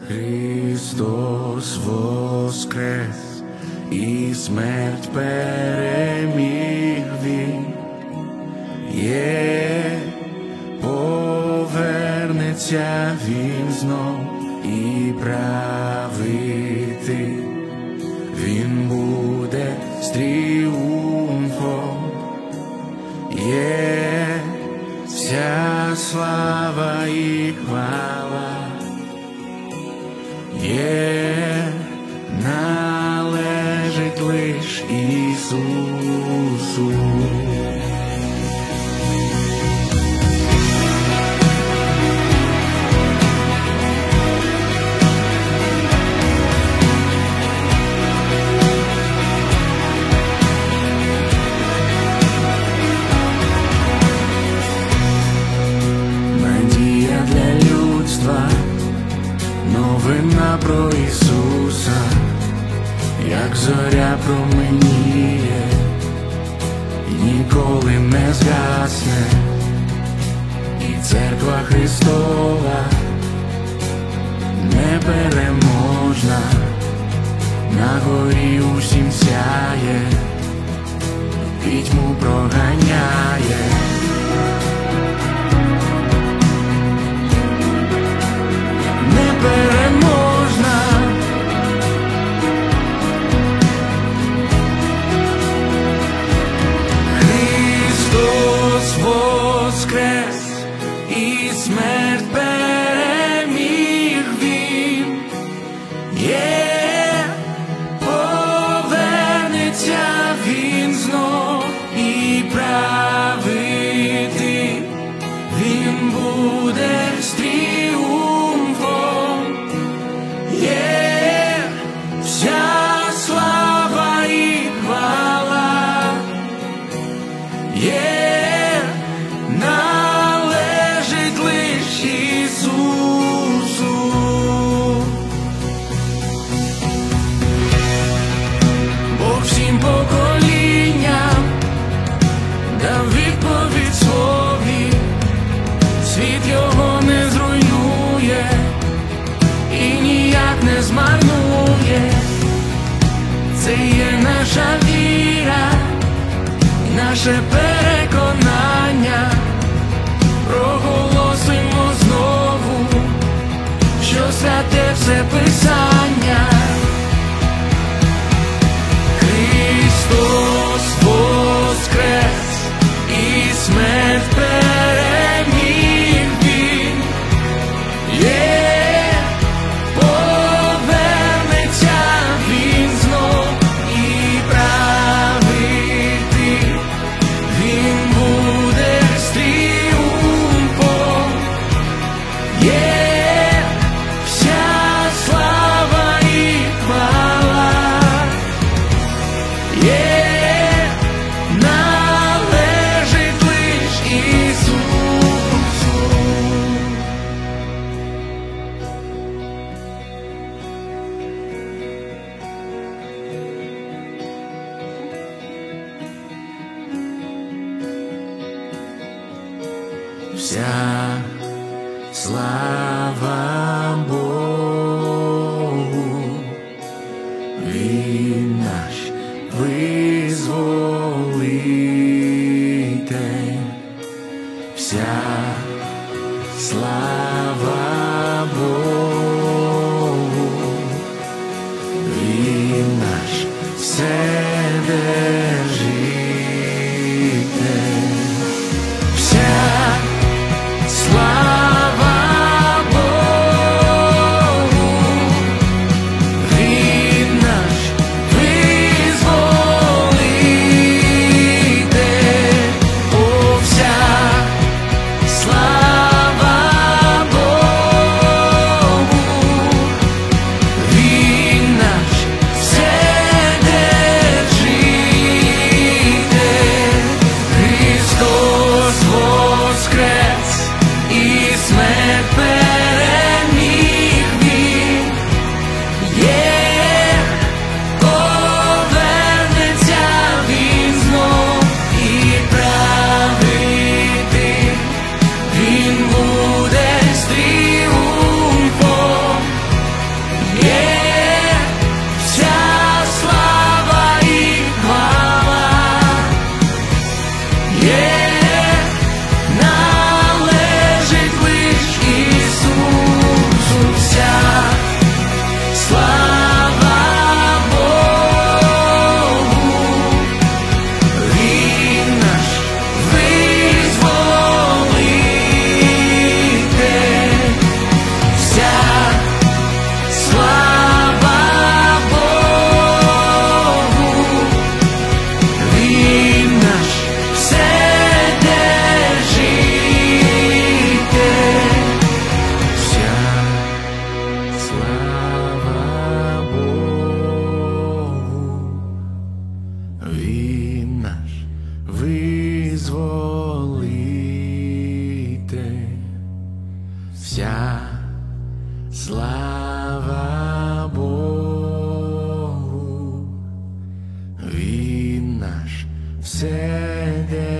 Христос воскрес, і смерть переміг Він, повернеться Він знов і правити. Він буде з тріумфом, вся слава і хвала, належить лиш Ісусу. Надія для людства, новина про Ісуса, як зоря променіє і ніколи не згасне, і церква Христова непереможна, на горі усім сяє, пітьму проганяє. Непереможна, Христос воскрес, і смерть переміг Він, повернеться Він знов і правити. Він буде з тріумфом, вся слава і хвала, належить лиш Ісусу. Бог всім поколінням дав відповідь слові, світ його не зруйнує і ніяк не змарнує. Це є наша віра, наше переконання. Проголосимо знову, що святе все Писання. Христос воскрес, і смерть переміг Він, повернеться Він знов і правити. Він буде з тріумфом, вся слава і хвала, належить лиш Ісусу. Вся слава Богу, Він наш визволитель. Вся слава Богу, Він наш вседержитель. Вся слава Богу, Слава Богу, Він наш все